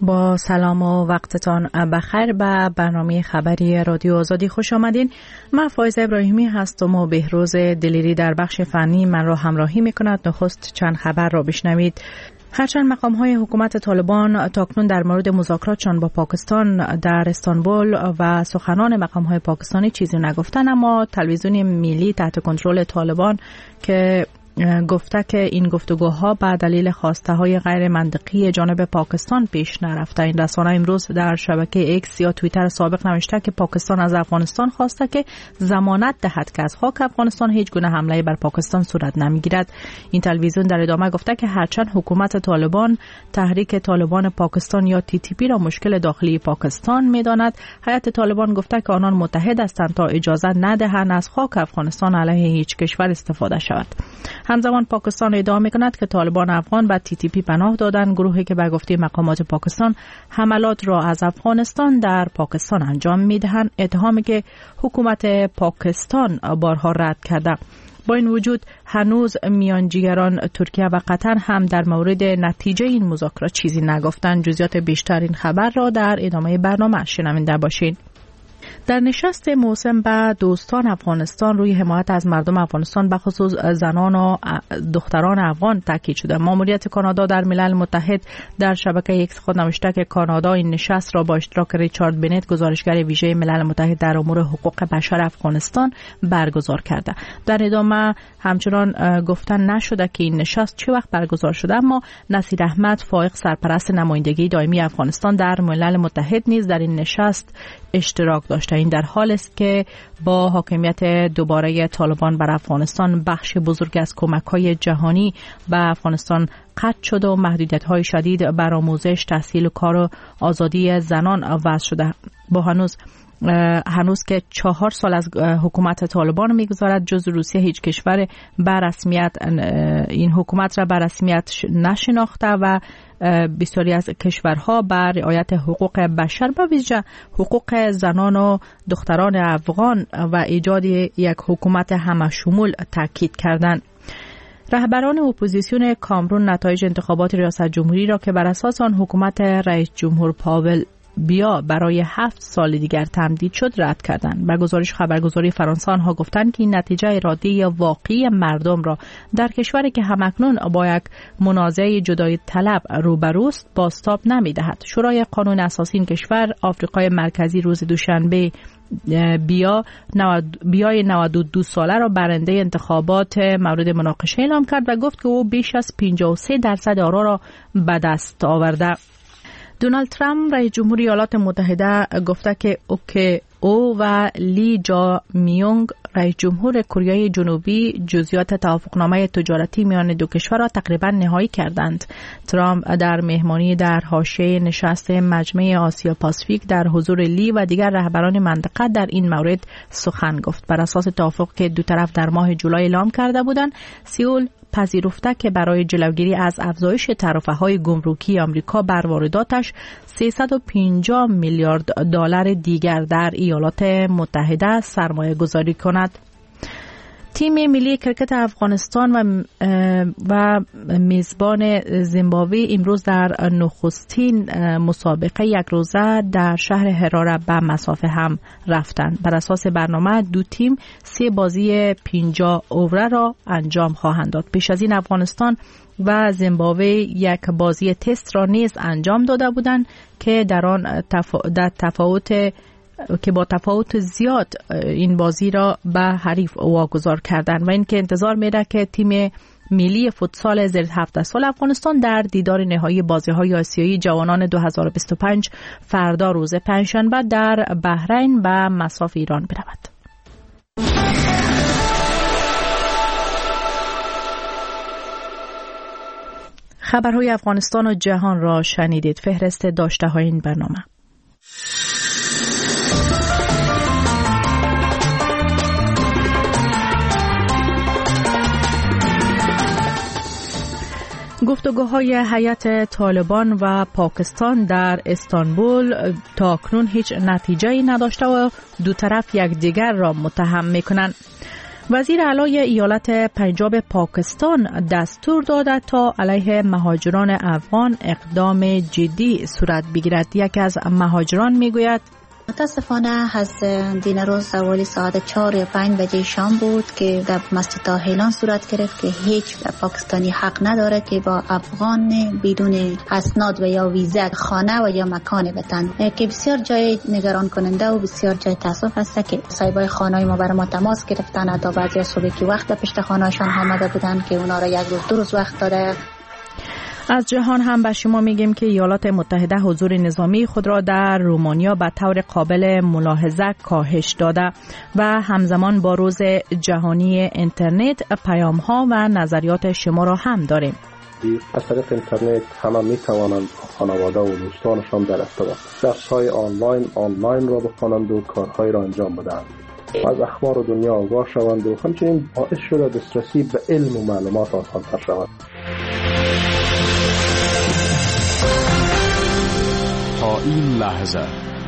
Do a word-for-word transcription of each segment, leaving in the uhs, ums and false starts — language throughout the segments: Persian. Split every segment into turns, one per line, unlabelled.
با سلام و وقتتان بخیر به برنامه خبری رادیو آزادی خوش آمدین. من فایزه ابراهیمی هستم و بهروز دلیری در بخش فنی من را همراهی می کند. نخست چند خبر را بشنوید. هرچند مقام های حکومت طالبان تاکنون در مورد مذاکراتشان با پاکستان در استانبول و سخنان مقام های پاکستانی چیزی نگفتن، اما تلویزیون ملی تحت کنترل طالبان که گفته که این گفتگوها به دلیل خواسته های غیر منطقی جانب پاکستان پیش نرفته. این رسانه امروز در شبکه ایکس یا توییتر سابق نوشته که پاکستان از افغانستان خواسته که ضمانت دهد که از خاک افغانستان هیچ گونه حمله بر پاکستان صورت نمیگیرد. این تلویزیون در ادامه گفته که هرچند حکومت طالبان تحریک طالبان پاکستان یا تی تی پی را مشکل داخلی پاکستان میداند، هیئت طالبان گفته که آنان متحد هستند تا اجازه ندهند از خاک افغانستان علیه هیچ کشور استفاده شود. همزمان پاکستان ادعا می‌کند که طالبان افغان به تی تی پی پناه دادند، گروهی که به گفته مقامات پاکستان حملات را از افغانستان در پاکستان انجام می‌دهند، اتهامی که حکومت پاکستان بارها رد کرده. با این وجود هنوز میانجیگران ترکیه و قطر هم در مورد نتیجه این مذاکرات چیزی نگفتند. جزئیات بیشتر این خبر را در ادامه برنامه شنونده باشید. در نشست موسم به دوستان افغانستان روی حمایت از مردم افغانستان به خصوص زنان و دختران افغان تاکید شده. ماموریت کانادا در ملل متحد در شبکه ایکس خود نوشته که کانادا این نشست را با اشتراک ریچارد بنت، گزارشگر ویژه ملل متحد در امور حقوق بشر افغانستان، برگزار کرده. در ادامه همچنان گفتن نشده که این نشست چه وقت برگزار شده، اما نصیر احمد فائق، سرپرست نمایندگی دائمی افغانستان در ملل متحد، نیز در این نشست اشتراک داشته. این در حالی است که با حاکمیت دوباره طالبان بر افغانستان بخش بزرگ از کمک‌های جهانی به افغانستان قطع شد و محدودیت‌های شدید بر آموزش، تحصیل و کار و آزادی زنان وضع شده. با هنوز هنوز که چهار سال از حکومت طالبان میگذارد، جز روسیه هیچ کشور به رسمیت این حکومت را به رسمیت نشناخته و بسیاری از کشورها بر رعایت حقوق بشر به ویژه حقوق زنان و دختران افغان و ایجاد یک حکومت همه‌شمول تاکید کردند. رهبران اپوزیسیون کامرون نتایج انتخابات ریاست جمهوری را که بر اساس آن حکومت رئیس جمهور پاول بیا برای هفت سال دیگر تمدید شد رد کردند. به گزارش خبرگزاری فرانسه آنها گفتند که این نتیجه اراده واقعی مردم را در کشوری که همکنون با یک منازعه جدایی طلب روبروست بازتاب نمی‌دهد. شورای قانون اساسی این کشور آفریقای مرکزی روز دوشنبه بیا بیای نود و دو ساله را برنده انتخابات مورد مناقشه اعلام کرد و گفت که او بیش از پنجاه و سه درصد آرا را به دست آورده. دونالد ترامپ رئیس جمهور ایالات متحده گفته که اوکی او و لی جا میونگ رئیس جمهور کره جنوبی جزئیات توافقنامه تجارتی میان دو کشور را تقریبا نهایی کردند. ترامپ در مهمانی در حاشیه نشست مجمع آسیا پاسیفیک در حضور لی و دیگر رهبران منطقه در این مورد سخن گفت. بر اساس توافق که دو طرف در ماه جولای اعلام کرده بودند، سئول پذیرفته که برای جلوگیری از افزایش تعرفه‌های گمرکی آمریکا بر وارداتش سیصد و پنجاه میلیارد دلار دیگر در ایالات متحده سرمایه گذاری کند. تیم ملی کرکت افغانستان و و میزبان زیمبابوه امروز در نخستین مسابقه یک روزه در شهر هراره به مسافه هم رفتند. بر اساس برنامه دو تیم سه بازی پنجاه اووره را انجام خواهند داد. پیش از این افغانستان و زیمبابوه یک بازی تست را نیز انجام داده بودند که در آن تفا... در تفاوت که با تفاوت زیاد این بازی را به حریف واگذار کردند و اینکه انتظار میره که تیم ملی فوتسال زیر هفده سال افغانستان در دیدار نهایی بازی‌های آسیایی جوانان دو هزار و بیست و پنج فردا روز پنجشنبه در بحرین به مصاف ایران برود. خبرهای افغانستان و جهان را شنیدید. فهرست داشته های این برنامه. گفتگوهای هیئت طالبان و پاکستان در استانبول تاکنون هیچ نتیجه‌ای نداشته و دو طرف یکدیگر را متهم می‌کنند. وزیر اعلی ایالت پنجاب پاکستان دستور داده تا علیه مهاجران افغان اقدام جدی صورت بگیرد. یکی از مهاجران میگوید
متاسفانه از دین روز حوالی ساعت چهار یا پنج بجه شام بود که در مسجد تاهیلان صورت گرفت که هیچ پاکستانی حق نداره که با افغان بدون اسناد و یا ویزا خانه و یا مکان بتن، که بسیار جای نگران کننده و بسیار جای تاسف هست که صاحبای خانه‌ای ما برای ما تماس گرفتن تا بعضی صبح که وقت پشت خانه‌شان آمده بودن که اونا را یک روز دو روز وقت داده.
از جهان هم به شما میگیم که ایالات متحده حضور نظامی خود را در رومانیا به طور قابل ملاحظه کاهش داده و همزمان با روز جهانی اینترنت پیام ها و نظریات شما را هم داریم.
از طریق اینترنت همه می توانند خانواده و دوستانشان در ارتباط درس های آنلاین آنلاین را بخوانند و کارهای را انجام بدهند، از اخبار دنیا آگاه شوند و همچنین باعث شده دسترسی به علم و معلومات آسان‌تر شود.
تا این لحظه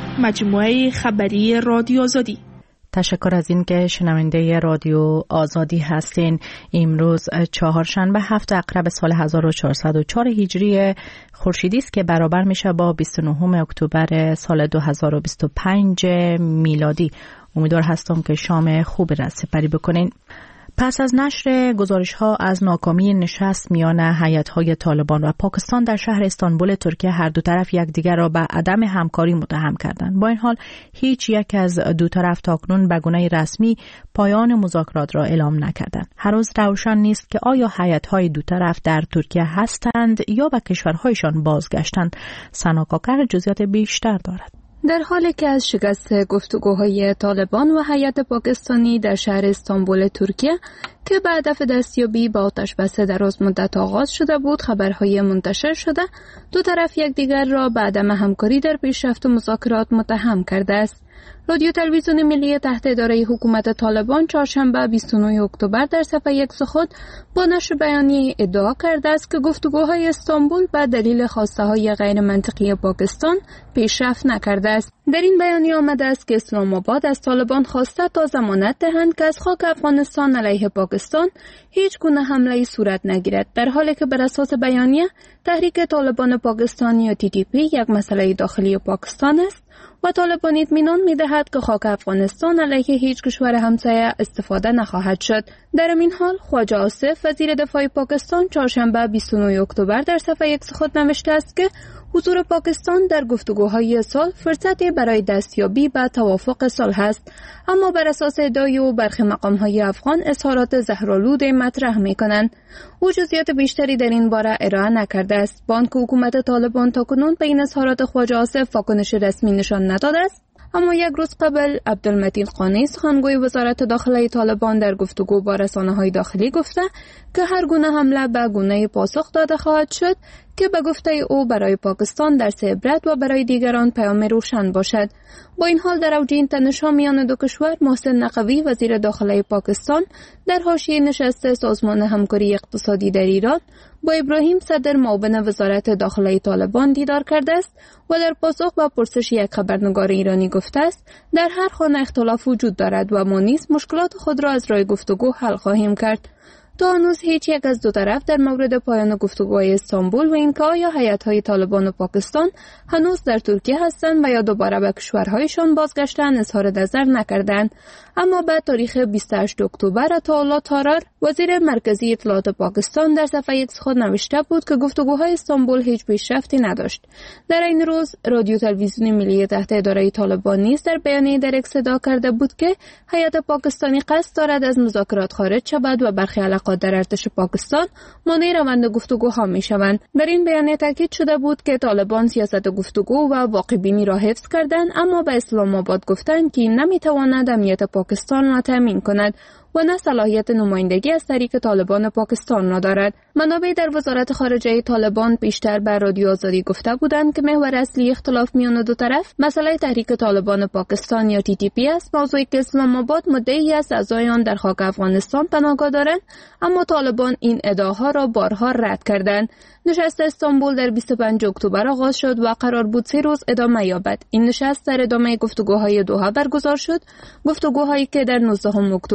مجموعه خبری رادیو آزادی.
تشکر از این که شنونده رادیو آزادی هستین. امروز چهارشنبه هفت اقرب سال هزار و چهارصد و چهار هجری خورشیدی است که برابر میشه با بیست و نه اکتبر سال دو هزار و بیست و پنج میلادی. امیدوار هستم که شام خوبی را سپری بکنین. پس از نشر گزارش‌ها از ناکامی نشست میان هیئت‌های طالبان و پاکستان در شهر استانبول ترکیه، هر دو طرف یکدیگر را به عدم همکاری متهم کردند. با این حال هیچ یک از دو طرف تاکنون به گونه رسمی پایان مذاکرات را اعلام نکردند. هنوز روشن نیست که آیا هیئت‌های دو طرف در ترکیه هستند یا به کشورهایشان بازگشتند. سنا کاکر جزئیات بیشتر دارد.
در حالی که از شکست گفتگوهای طالبان و هیئت پاکستانی در شهر استانبول ترکیه که به هدف دستیابی به آتش بس دراز مدت آغاز شده بود خبرهای منتشر شده، دو طرف یکدیگر را به عدم همکاری در پیشرفت مذاکرات متهم کرده است. رادیو تلویزیون ملی تحت اداره حکومت طالبان چهارشنبه بیست و نه اکتبر در صفحه ایکس خود با نشر بیانیه ادعا کرده است که گفتگوهای استانبول به دلیل خواسته های غیر منطقی پاکستان پیشرفت نکرده است. در این بیانیه آمده است که اسلام آباد از طالبان خواسته تا ضمانت دهند که از خاک افغانستان علیه پاکستان هیچ گونه حمله صورت نگیرد، در حالی که بر اساس بیانیه تحریک طالبان پاکستان یا تی تی پی یک مسئله داخلی پاکستان است و طالبان اطمینان می‌دهد که خاک افغانستان علیه هیچ کشور همسایه استفاده نخواهد شد. در این حال خواجه آصف وزیر دفاع پاکستان چهارشنبه بیست و نه اکتبر در صفحه ایکس خود نوشته است که حضور پاکستان در گفتگوهای صلح فرصتی برای دستیابی به توافق صلح است، اما بر اساس ادعای او برخی مقام‌های افغان اظهارات زهرآلود مطرح می‌کنند. او جزئیات بیشتری در این باره ارائه نکرده است. با آنکه حکومت طالبان تاکنون به این اظهارات خواجه آصف واکنش رسمی نشان نداده است، اما یک روز قبل عبدالمتین قانی سخنگوی وزارت داخلی طالبان در گفتگو با رسانه‌های داخلی گفته که هر گونه حمله به گونه پاسخ داده خواهد شد که به گفته او برای پاکستان درس عبرت و برای دیگران پیام روشن باشد. با این حال در اوج این تنش‌ها میان دو کشور، محسن نقوی وزیر داخلی پاکستان در حاشیه نشست سازمان همکاری اقتصادی در ایران با ابراهیم صدر معاون وزارت داخلی طالبان دیدار کرده است و در پاسخ به پرسش یک خبرنگار ایرانی گفته است در هر خانه اختلاف وجود دارد و ما نیز مشکلات خود را از راه گفتگو حل خواهیم کرد. تا هنوز هیچ یک از دو طرف در مورد پایان گفتگوهای استانبول و اینکه آیا هیئت‌های طالبان و پاکستان هنوز در ترکیه هستند و یا دوباره به کشورهایشان بازگشتند اظهار نظر نکردند. اما بعد تاریخ بیست و هشت اکتبر عطاالله تارار وزیر مرکزی اطلاعات پاکستان در صفحه ایکس خود نوشته بود که گفتگوهای استانبول هیچ پیشرفتی نداشت. در این روز رادیو تلویزیون ملی تحت اداره طالبان نیز در بیانیه در اکس ادعا کرده بود که هیئت پاکستانی قصد دارد از مذاکرات خارج شود و برخی علاقات در ارتش پاکستان مانع روند گفتگوها میشوند. در این بیانیه تاکید شده بود که طالبان سیاست گفتگو و واقع‌بینی را حفظ کردند، اما به اسلام آباد گفتند که این نمیتواند امنیت پاکستان را تامین کند و نه صلاحیت نمایندگی از طریق طالبان پاکستان را دارد. منابع در وزارت خارجه طالبان بیشتر بر رادیو آزادی گفته بودند که محور اصلی اختلاف میان دو طرف مسئله تحریک طالبان پاکستان یا تی تی پی است، موضوعی که اسلام آباد مدعی است اعضای آن در خاک افغانستان پناهگاه دارند، اما طالبان این ادعاها را بارها رد کردند. نشست استانبول در بیست و پنج اکتبر آغاز شد و قرار بود سه روز ادامه یابد. این نشست در ادامه گفتگوهای دوحه برگزار شد، گفتگوهایی که در نوزدهم اکتبر میان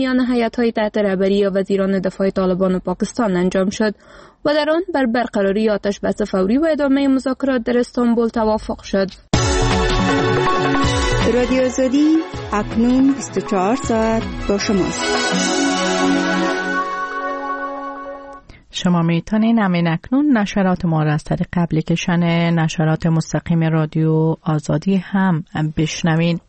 میان هیئت‌های تحت رهبری وزیران دفاع طالبان پاکستان انجام شد و در آن بر برقراری آتش بس فوری و ادامه مذاکرات در استانبول توافق شد.
رادیو آزادی اکنون بیست و چهار ساعت با شماست.
شما میتونین همین اکنون نشرات ما را از طریق اپلیکیشن نشرات مستقیم رادیو آزادی هم بشنوین.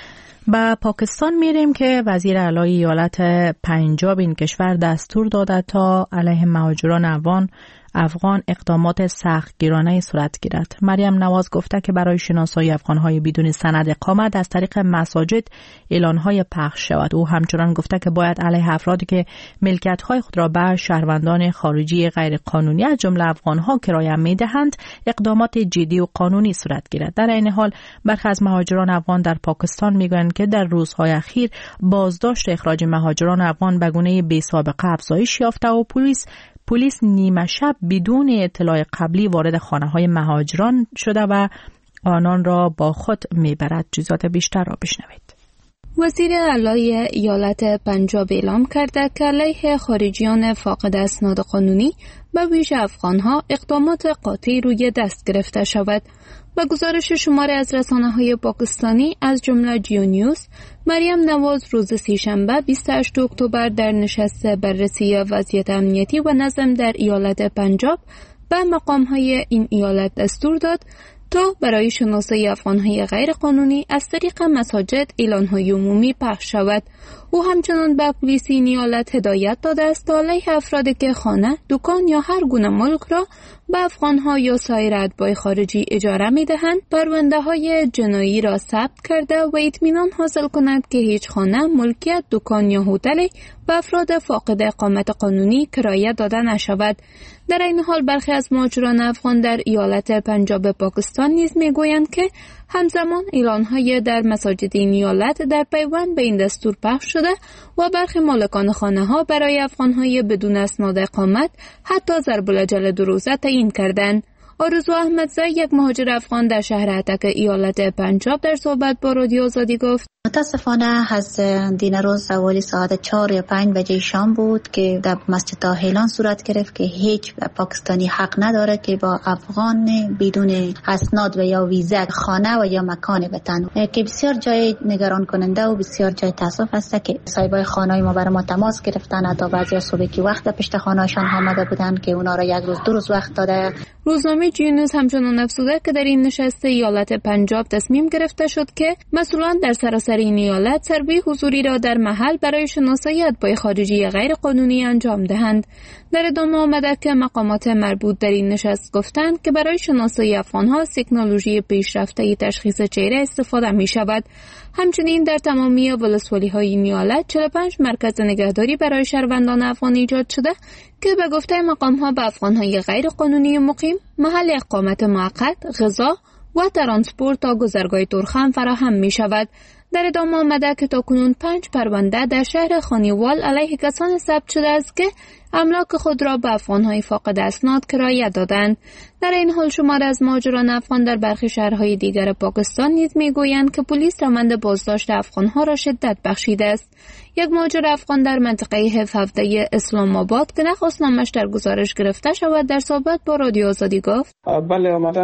با پاکستان میریم که وزیر اعلی ایالت پنجاب این کشور دستور داده تا علیه مهاجران افغان افغان اقدامات سختگیرانه صورت گیرد. مریم نواز گفته که برای شناسایی افغان‌های بدون سند اقامت از طریق مساجد اعلان‌های پخش شود. او همچنان گفته که باید علیه افرادی که ملکیت‌های خود را به شهروندان خارجی غیرقانونی از جمله افغان‌ها کرایه می‌دهند اقدامات جدی و قانونی صورت گیرد. در این حال برخی از مهاجران افغان در پاکستان می‌گویند که در روزهای اخیر بازداشت اخراج مهاجران افغان به گونه بی‌سابقه افزایش یافته و پلیس پلیس نیمه شب بدون اطلاع قبلی وارد خانه‌های مهاجران شده و آنان را با خود میبرد. جزئیات بیشتر را بشنوید.
وزیر اعلی ایالت پنجاب اعلام کرده که علیه خارجیان فاقد اسناد قانونی به ویژه افغان‌ها اقدامات قاطعی روی دست گرفته شود. با گزارش شماری از رسانه‌های پاکستانی از جمله جیو نیوز، مریم نواز روز سه‌شنبه بیست و هشتم اکتبر در نشست بررسی وضعیت امنیتی و نظم در ایالت پنجاب به مقام‌های این ایالت دستور داد تا برای شناسایی افغان‌های غیر قانونی از طریق مساجد اعلان‌های عمومی پخش شود. او همچنان به پلیس این ایالت هدایت داده است تا علیه افرادی که خانه، دکان یا هر گونه ملک را به افغان‌ها یا سایر اتباع خارجی اجاره می‌دهند، پرونده‌های جنایی را ثبت کرده و اطمینان حاصل کند که هیچ خانه، ملکیت، دکان یا هتلی به افراد فاقد اقامت قانونی کرایه داده نشود. در این حال برخی از مهاجران افغان در ایالت پنجاب پاکستان نیز می‌گویند که همزمان اعلان‌های در مساجد این ایالت در پیوند به این دستور پخش شده و برخی مالکان خانه‌ها برای افغان‌های بدون اسناد اقامت حتی ضرب الاجل دو روزه تعیین کردند. آرزو احمدزی یک مهاجر افغان در شهر اتک ایالت پنجاب در صحبت با رادیو آزادی گفت:
متاسفانه از دین روز حوالی ساعت چهار یا پنج بجه شام بود که در مسجد تاهیلان صورت گرفت که هیچ پاکستانی حق نداره که با افغان بدون اسناد و یا ویزا خانه و یا مکان وطن، که بسیار جای نگران کننده و بسیار جای تاسف است که صاحبای خانه‌ای ما برای ما تماس گرفتن، حتی بعضی صبح که وقت پشت خانه‌شان آمده بودن که اونا را یک روز دو روز وقت داده.
روزنامه جیونیوز همچنان افزوده که در این نشست ایالت پنجاب تصمیم گرفته شد که مسئولان در سراسر این ایالت سروی حضوری را در محل برای شناسایی اتباع خارجی غیر قانونی انجام دهند. در ادامه آمده که مقامات مربوط در این نشست گفتند که برای شناسایی افغان‌ها تکنولوژی پیشرفته تشخیص چهره استفاده می شود. همچنین در تمامی ولسوالی‌های این ایالت چهل و پنج مرکز نگهداری برای شهروندان افغان ایجاد شده که به گفته مقام‌ها به افغان‌های غیر قانونی مقیم محل اقامت موقت، غذا و ترانسپورت تا گذرگاه تورخم فراهم می شود. در ادامه آمده که تاکنون پنج پرونده در شهر خانیوال علیه کسان ثبت شده است که املاک خود را به افغان‌های فاقد اسناد کرایه دادند. در این حال شمار از مهاجران افغان در برخی شهرهای دیگر پاکستان نیز میگویند که پلیس روند بازداشت افغان‌ها را شدت بخشیده است. یک مهاجر افغان در منطقه هفت هفده اسلام آباد که نخواست نامش در گزارش گرفته شود در صحبت با رادیو آزادی گفت:
بله آمدن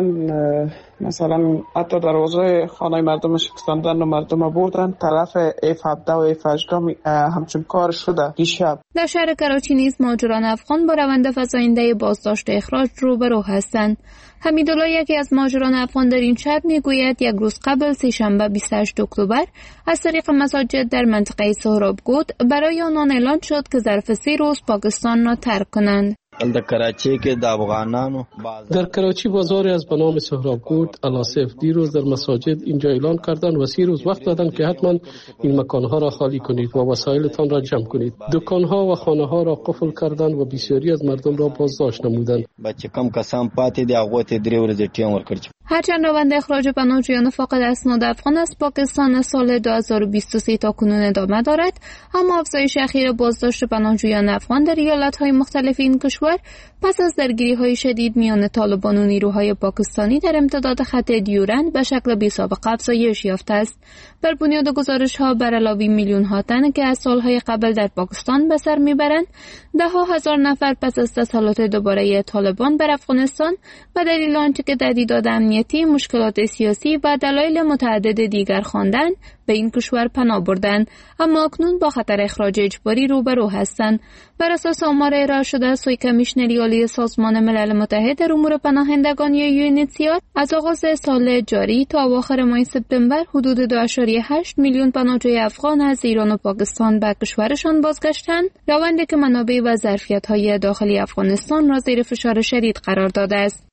مثلا حتی دروازه خانه مردم شکستاندن و مردم بردن طرف اف هفده و اف هجده همچون کار شده دیشب.
در شهر کراچی نیز مهاجران افغان با روند فزاینده بازداشت اخراج روبرو هستند. حمیدالله یکی از مهاجران افغان در این شهر میگوید یک روز قبل سه‌شنبه بیست و هشتم اکتبر از طریق مساجد در منطقه سهرابگود برای آنان اعلان شد که ظرف سه روز پاکستان را ترک کنند.
در کراچی که د افغانانو
در کراچی بازاری از به نام سهرابگود الاسف دیروز در مساجد اینجا اعلان کردند و سی روز وقت دادند که حتما این مکانها را خالی کنید و وسایلتان را جمع کنید. دکانها و خانه‌ها را قفل کردند و بسیاری از مردم را بازداشت نمودند.
بچه کم کسان پاتې دي هغه ته درې ورځې ټیم ورکړ.
هرچند روند اخراج پناهجویان فاقد اسناد افغان از پاکستان از سال دو هزار و بیست و سه تا کنون ادامه دارد، اما افزایش اخیر بازداشت پناهجویان افغان در ایالت‌های مختلف این کشور پس از درگیری‌های شدید میان طالبان و نیروهای پاکستانی در امتداد خط دیورند به شکل بی‌سابقه افزایش یافته است. بر بنیاد گزارش‌ها، بر علاوه میلیون‌ها تن که از سال‌های قبل در پاکستان به سر می‌برند، ده‌ها هزار نفر پس از تسلط دوباره طالبان بر افغانستان به دلیل آنچه که تهدیدات امنیتی، مشکلات سیاسی و دلایل متعدد دیگر خواندند به این کشور پناه بردند، اما اکنون با خطر اخراج اجباری روبرو هستند. بر اساس آمار ارائه شده از سوی کمیشنری عالی سازمان ملل متحد در امور پناهندگان یا یو ان اچ سی آر، از آغاز سال جاری تا اواخر ماه سپتامبر حدود دو ممیز هشت میلیون پناهجوی افغان از ایران و پاکستان به کشورشان بازگشتند، روندی که منابع و ظرفیت‌های داخلی افغانستان را زیر فشار شدید قرار داده است.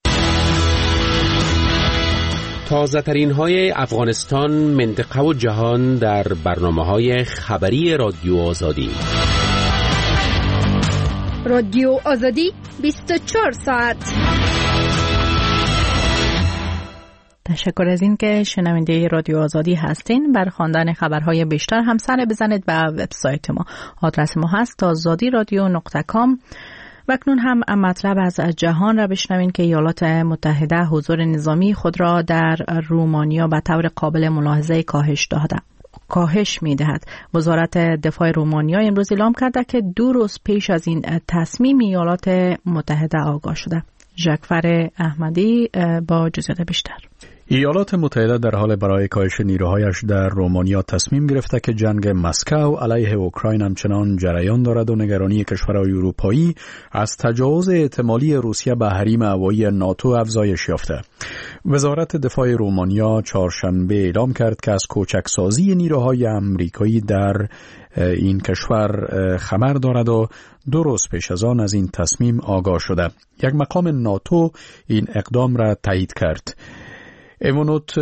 تازه ترین های افغانستان، منطقه و جهان در برنامه های خبری رادیو آزادی.
رادیو آزادی بیست و چهار ساعت.
تشکر از این که شنونده رادیو آزادی هستین. بر خواندن خبرهای بیشتر هم سر بزنید به وبسایت ما. آدرس ما هست آزادی رادیو نقطه کام. و اکنون هم مطلب از جهان را بشنوین که ایالات متحده حضور نظامی خود را در رومانیا به طور قابل ملاحظه کاهش داده. کاهش می دهد. وزارت دفاع رومانیا امروز اعلام کرده که دو روز پیش از این تصمیم ایالات متحده آگاه شده. ژکفر احمدی با جزئیات بیشتر.
ایالات متحده در حال برای کاهش نیروهایش در رومانیا تصمیم گرفته که جنگ مسکو علیه اوکراین همچنان جریان دارد و نگرانی کشورهای اروپایی از تجاوز احتمالی روسیه به حریم هوایی ناتو افزایش یافته. وزارت دفاع رومانیا چهارشنبه اعلام کرد که از کوچکسازی نیروهای آمریکایی در این کشور خبر دارد و دو روز پیش از آن از این تصمیم آگاه شده. یک مقام ناتو این اقدام را تایید کرد. ایوانوت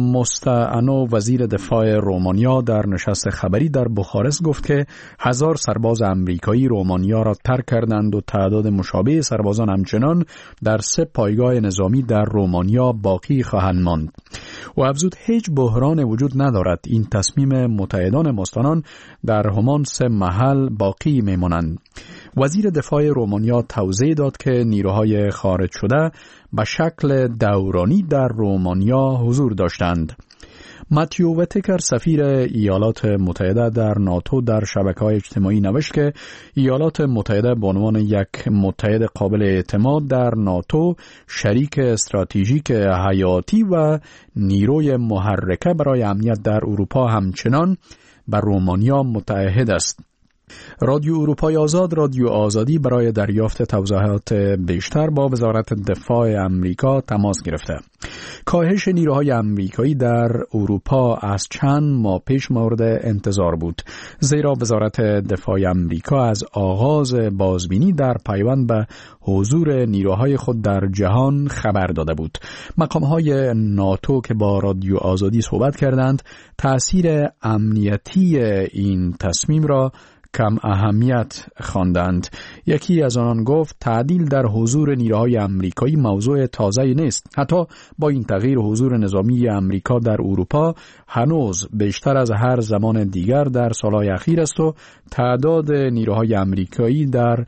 مستعانو وزیر دفاع رومانیا در نشست خبری در بخارست گفت که هزار سرباز امریکایی رومانیا را ترک کردند و تعداد مشابه سربازان همچنان در سه پایگاه نظامی در رومانیا باقی خواهند ماند. و افزود هیچ بحران وجود ندارد. این تصمیم متحدان مستانان در همان سه محل باقی میمانند. وزیر دفاع رومانیا توضیح داد که نیروهای خارج شده به شکل دورانی در رومانیا حضور داشتند. ماتیو وتکر سفیر ایالات متحده در ناتو در شبکه‌های اجتماعی نوشت که ایالات متحده به عنوان یک متحد قابل اعتماد در ناتو، شریک استراتژیک حیاتی و نیروی محرکه برای امنیت در اروپا همچنان بر رومانیا متعهد است. رادیو اروپای آزاد، رادیو آزادی، برای دریافت توضیحات بیشتر با وزارت دفاع امریکا تماس گرفته. کاهش نیروهای امریکایی در اروپا از چند ماه پیش مورد انتظار بود، زیرا وزارت دفاع امریکا از آغاز بازبینی در پیوند به حضور نیروهای خود در جهان خبر داده بود. مقام‌های ناتو که با رادیو آزادی صحبت کردند، تأثیر امنیتی این تصمیم را کم اهمیت خواندند. یکی از آنان گفت تعدیل در حضور نیروهای امریکایی موضوع تازه‌ای نیست. حتی با این تغییر حضور نظامی امریکا در اروپا هنوز بیشتر از هر زمان دیگر در سالهای اخیر است و تعداد نیروهای امریکایی در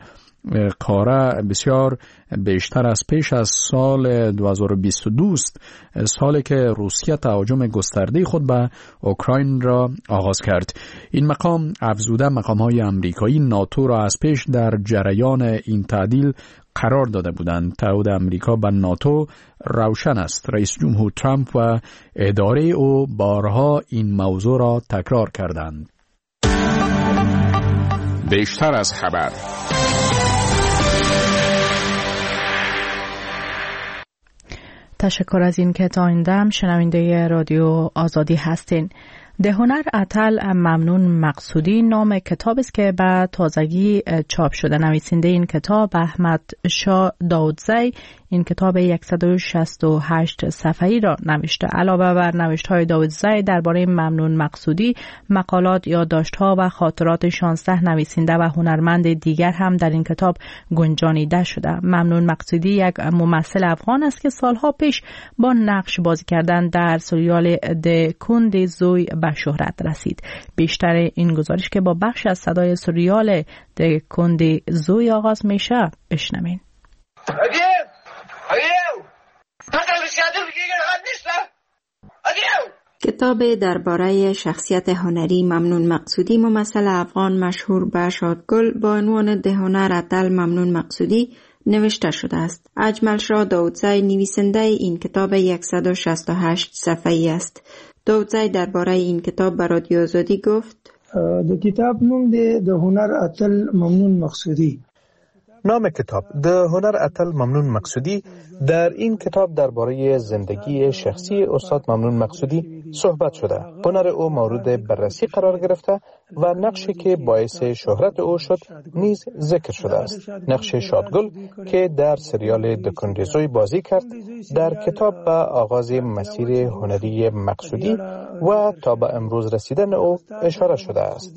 قاره بسیار بیشتر از پیش از سال دو هزار و بیست و دو است، سالی که روسیه تهاجم گسترده خود به اوکراین را آغاز کرد. این مقام افزوده مقام‌های امریکایی ناتو را از پیش در جریان این تعدیل قرار داده بودند. تعهد امریکا به ناتو روشن است. رئیس جمهور ترامپ و اداره او بارها این موضوع را تکرار کردند.
بیشتر از خبر.
تشکر از این که تا این دم شنونده رادیو آزادی هستین. ده هنر اتل ممنون مقصودی نام کتاب است که به تازگی چاپ شده. نویسنده این کتاب احمد شاه داودزی این کتاب صد و شصت و هشت صفحه‌ای را نوشته. علاوه بر نوشت‌های داودزی درباره ممنون مقصودی، مقالات، یادداشت‌ها و خاطرات شانزده نویسنده و هنرمند دیگر هم در این کتاب گنجانیده شده. ممنون مقصودی یک ممثل افغان است که سالها پیش با نقش بازی کردن در سریال د کند زوی به شهرت رسید. بیشتر این گزارش که با بخش از صدای سریال د کند زوی آغاز میشه بشنوین.
کتاب درباره شخصیت هنری ممنون مقصودی، ممثل افغان مشهور به شادگل، با عنوان ده هنر اتل ممنون مقصودی نوشته شده است. اجمل شاه داودزی نویسنده این کتاب صد و شصت و هشت صفحه‌ای است. داودزی درباره این کتاب به رادیو آزادی گفت:
د کتاب نوم دی د هنر اتل ممنون مقصودی.
نام کتاب د هنر اتل ممنون مقصودی. در این کتاب درباره زندگی شخصی استاد ممنون مقصودی صحبت شده. هنر او مورد بررسی قرار گرفته و نقشی که باعث شهرت او شد نیز ذکر شده است. نقش شادگل که در سریال د کند زوی بازی کرد در کتاب به آغاز مسیر هنری مقصودی و تا به امروز رسیدن او اشاره شده است.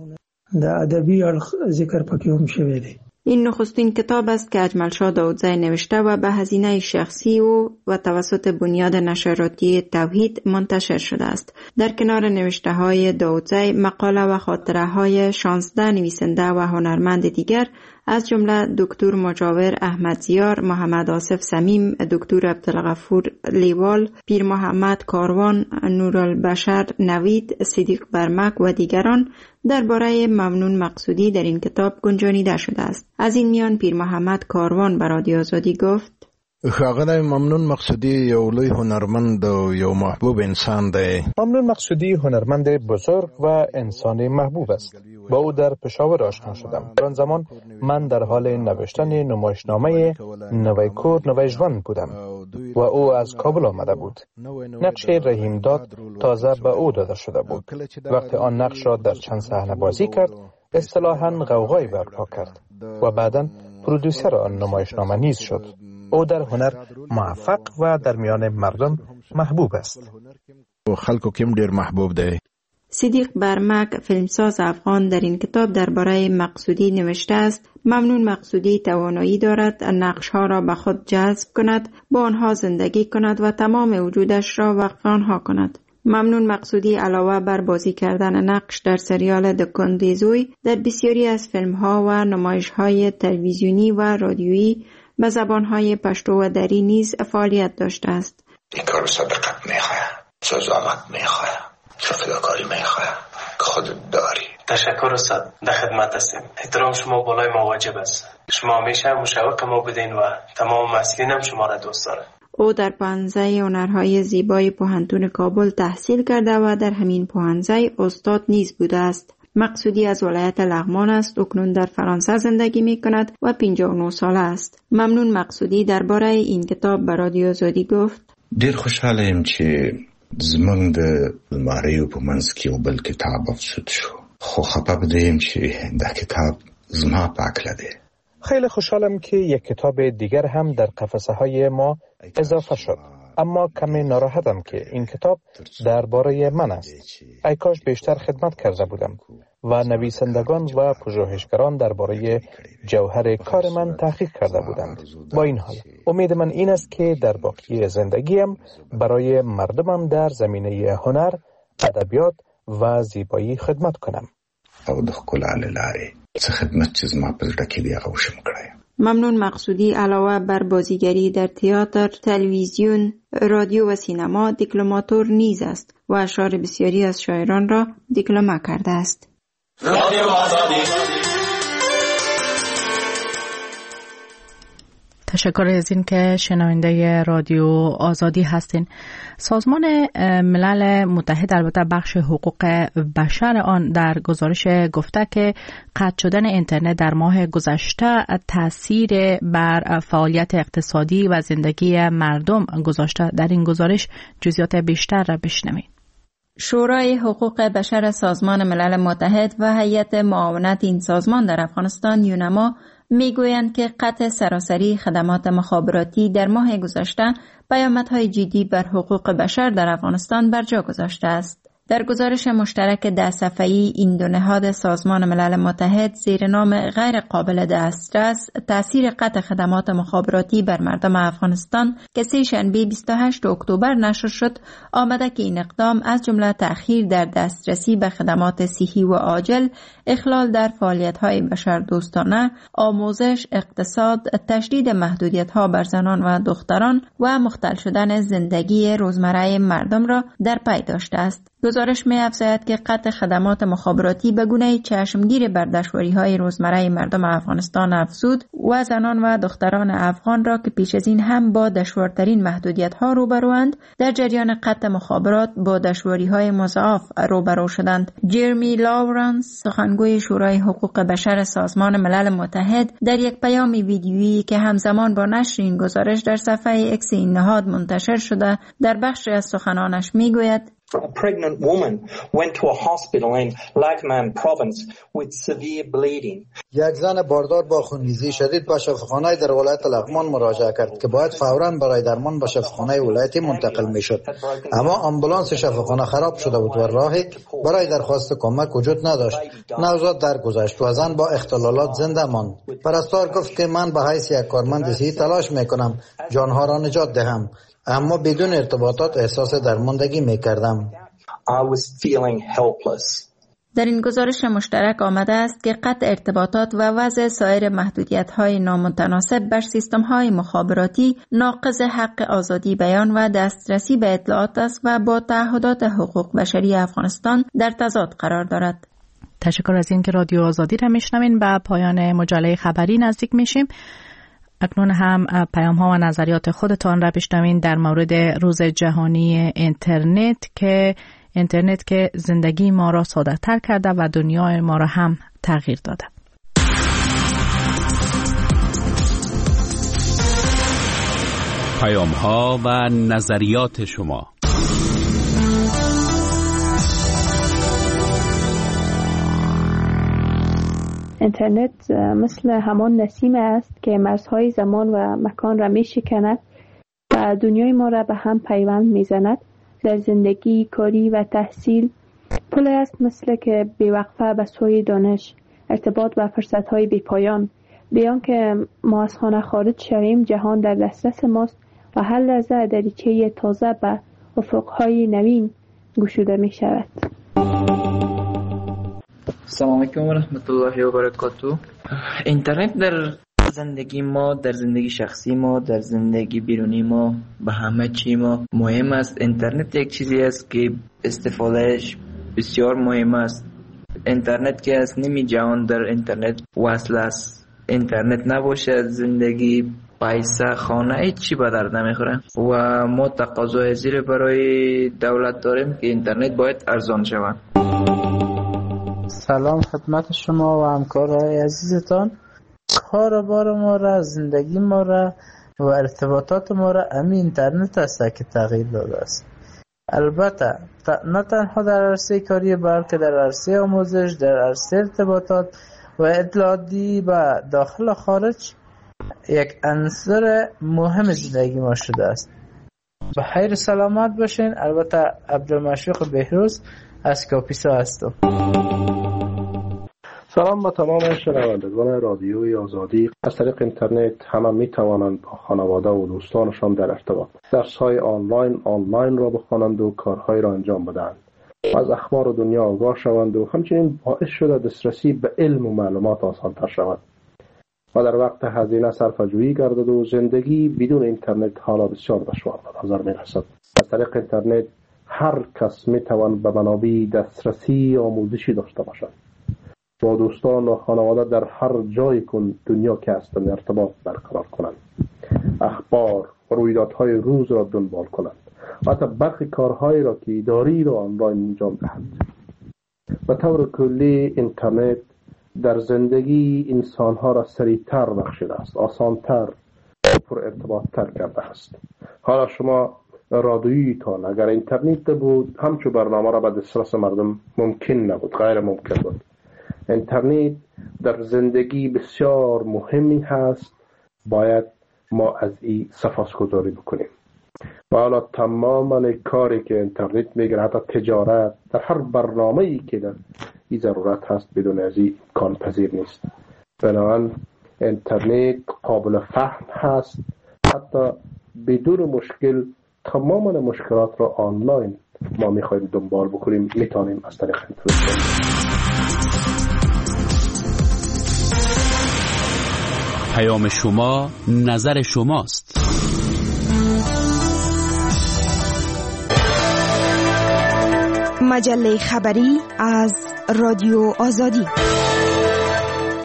در ادبی ذکر پکې هم شوی دی.
این نخستین کتاب است که اجمل شاه داودزی نوشته و به هزینه شخصی او و توسط بنیاد نشراتی توحید منتشر شده است. در کنار نوشته های داودزی، مقاله و خاطره های شانزده نویسنده و هنرمند دیگر از جمله دکتر مجاور احمدزیار، محمد آصف صمیم، دکتر عبدالغفور لیوال، پیر محمد کاروان، نورالبشر نوید، صدیق برمک و دیگران درباره ممنون مقصودی در این کتاب گنجانیده شده است. از این میان پیر محمد کاروان به رادیو آزادی گفت:
ښاغلی ممنون مقصودی یو لوی هنرمند و یو محبوب انسان دی.
ممنون مقصودی هنرمند بزرگ و انسان محبوب است. با او در پشاور آشنا شدم. در آن زمان من در حال نوشتن نمایشنامه نوی کور نوی ژوند بودم و او از کابل آمده بود. نقش رحیم داد تازه به او داده شده بود. وقتی آن نقش را در چند صحنه بازی کرد، اصطلاحاً غوغایی برپا کرد و بعداً پرودوسر آن نمایشنامه نیز شد. او در هنر موفق و در میان مردم محبوب است.
و خلکو کم دیر محبوب دی.
صدیق برمک، فیلمساز افغان، در این کتاب درباره مقصودی نوشته است: ممنون مقصودی توانایی دارد نقش‌ها را به خود جذب کند، با آنها زندگی کند و تمام وجودش را وقف آنها کند. ممنون مقصودی علاوه بر بازی کردن نقش در سریال د کند زوی، در بسیاری از فیلم‌ها و نمایش‌های تلویزیونی و رادیویی به زبان‌های پشتو و دری نیز فعالیت داشته است.
این کار صداقت می‌خواد، زحمت می‌خواد، فداکاری می‌خواد که خودت داری.
تشکر استاد، در خدمت هستیم. احترام شما بالای ما واجب است. شما همیشه مشوق ما بودین و تمام مسئولین هم شما را دوست دارند.
او در پوهنځی هنرهای زیبای پوهنتون کابل تحصیل کرده و در همین پوهنځی استاد نیز بوده است. مقصودی از ولایت لغمان است. اکنون در فرانسه زندگی می کند و پنجاه و نه ساله است. ممنون مقصودی درباره این کتاب به رادیو آزادی گفت:
ډیر خوشحاله یم چې زمونږ د الماریو په منځ کې یو بل کتاب افسود شو، خو خفه بده یم چې دا کتاب زما په هکله دی.
خیلی خوشحالم که یک کتاب دیگر هم در قفسه های ما اضافه شد، اما کمی ناراحتم که این کتاب درباره من است. ای کاش بیشتر خدمت کرده بودم و نویسندگان و پژوهشگران درباره جوهر کار من تحقیق کرده بودند. با این حال امید من این است که در باقی زندگیم برای مردمم در زمینه هنر، ادبیات و زیبایی خدمت کنم.
او د ښکلا له لارې څه خدمت چې زما په زړه کې دی هغه وشم کړی.
ممنون مقصودی علاوه بر بازیگری در تئاتر، تلویزیون، رادیو و سینما دیکلماتور نیز است و اشعار بسیاری از شاعران را دیکلمه کرده است. رادیو آزادی.
تشکر از این که شنونده رادیو آزادی هستین. سازمان ملل متحد البته بخش حقوق بشر آن در گزارش گفته که قطع شدن اینترنت در ماه گذشته تاثیر بر فعالیت اقتصادی و زندگی مردم گذاشته. در این گزارش جزئیات بیشتر را بشنوید.
شورای حقوق بشر سازمان ملل متحد و هیئت معاونت این سازمان در افغانستان یونما میگویند که قطع سراسری خدمات مخابراتی در ماه گذشته پیامدهای جدی بر حقوق بشر در افغانستان بر جا گذاشته است. در گزارش مشترک ده صفحه‌ای این دو نهاد سازمان ملل متحد زیر نام غیر قابل دسترس تأثیر قطع خدمات مخابراتی بر مردم افغانستان که سه شنبه بیست و هشتم اکتبر نشر شد آمده که این اقدام از جمله تأخیر در دسترسی به خدمات صحی و عاجل، اخلال در فعالیت‌های بشردوستانه، آموزش، اقتصاد، تشدید محدودیت‌ها بر زنان و دختران و مختل شدن زندگی روزمره مردم را در پی داشته است. گزارش می افزاید که قطع خدمات مخابراتی به گونه چشمگیر بر دشواری‌های روزمره مردم افغانستان افزود و زنان و دختران افغان را که پیش از این هم با دشوارترین محدودیت‌ها روبروند در جریان قطع مخابرات با دشواری‌های مضاعف روبرو شدند. جرمی لاورنس سخنگوی شورای حقوق بشر سازمان ملل متحد در یک پیام ویدیویی که همزمان با نشر این گزارش در صفحه اکس این نهاد منتشر شده در بخشی از سخنانش میگوید
A pregnant woman went to a hospital in Laghman province with severe bleeding.
یک زن باردار با خونریزی شدید به شفاخانه در ولایت لغمان مراجعه کرد که باید فوراً برای درمان به شفاخانه ولایتی منتقل میشد. اما آمبولانس شفاخانه خراب شده بود و راهی برای درخواست کمک وجود نداشت. نوزاد درگذشت و زن با اختلالات زنده ماند. پرستار گفت که من به حیث یک کارمند صحی تلاش میکنم جانها را نجات دهم، اما بدون ارتباطات احساس درماندگی میکردم.
I was feeling helpless.
در این گزارش مشترک آمده است که قطع ارتباطات و وضع سایر محدودیت‌های نامتناسب بر سیستم‌های مخابراتی ناقض حق آزادی بیان و دسترسی به اطلاعات است و با تعهدات حقوق بشری افغانستان در تضاد قرار دارد.
تشکر از این که رادیو آزادی را میشنوین. به پایان مجله خبری نزدیک میشیم. اکنون هم پیام ها و نظریات خودتان را بشنوین در مورد روز جهانی اینترنت که اینترنت که زندگی ما را ساده تر کرده و دنیای ما را هم تغییر داده.
پیام ها و نظریات شما.
اینترنت مثل همان نسیم است که مرزهای زمان و مکان را می شکند و دنیای ما را به هم پیوند می زند. در زندگی، کاری و تحصیل پل است مثل که بیوقفه به سوی دانش، ارتباط و فرصتهای بی پایان. بیان که ما از خانه خارج شویم جهان در دسترس ماست و هر لحظه دریچه تازه به افقهای نوین گشوده می شود.
سلام علیکم و رحمت الله و برکاته. اینترنت در زندگی ما، در زندگی شخصی ما، در زندگی بیرونی ما، به همه چی ما مهم است. اینترنت یک چیزی است که استفادهش بسیار مهم است. اینترنت که از نیمی جهان در اینترنت وصل است. اینترنت نباشه زندگی، پیسه، خانه هیچ چی به درد نمیخوره و ما تقاضای زیر برای دولت داریم که اینترنت باید ارزان شود.
سلام خدمت شما و همکارهای عزیزتان. کاربار ما را، زندگی ما را و ارتباطات ما را امی اینترنت است که تغییر داده است. البته نه تنها در عرصه کاری بلکه در عرصه آموزش، در عرصه ارتباطات و اطلاعاتی و داخل و خارج یک عنصر مهم زندگی ما شده است. به خیر سلامت باشین. البته عبدالمشیق بهروز از کاپیسا هستم.
سلام به تمام شنوندگان رادیوی آزادی. از طریق اینترنت همه می توانند با خانواده و دوستانشان در ارتباط درس‌های آنلاین آنلاین را بخوانند و کارهای را انجام بدهند، از اخبار دنیا آگاه شوند و همچنین باعث شده دسترسی به علم و معلومات آسان‌تر شود و در وقت هزینه صرفه‌جویی گردد و زندگی بدون اینترنت حالا بسیار دشوار به نظر می‌رسد. از طریق اینترنت هر کس می تواند به منابع دسترسی آموزشی داشته باشد. با دوستان و خانواده در هر جای کن دنیا که هستند ارتباط برقرار کنند، اخبار و رویدادهای روز را دنبال کنند و حتی برخی کارهایی را که اداری را آنلاین انجام دهند. به طور کلی اینترنت در زندگی انسانها را سریعتر بخشیده است، آسانتر و پر ارتباطتر کرده است. حالا شما رادیویتان اگر اینترنت بود همچون برنامه را به دسترس مردم ممکن نبود، غیر ممکن بود. اینترنت در زندگی بسیار مهمی هست، باید ما از این سپاسگزاری بکنیم. و حالا تماما کاری که اینترنت میگه، حتی تجارت، در هر برنامه‌ای که در این ضرورت هست بدون از این امکان پذیر نیست. بنابراین اینترنت قابل فهم هست، حتی بدون مشکل تماما مشکلات را آنلاین ما میخوایم دنبال بکنیم، میتونیم از طریق اینترنت.
پیام شما، نظر شماست.
مجله خبری از رادیو آزادی.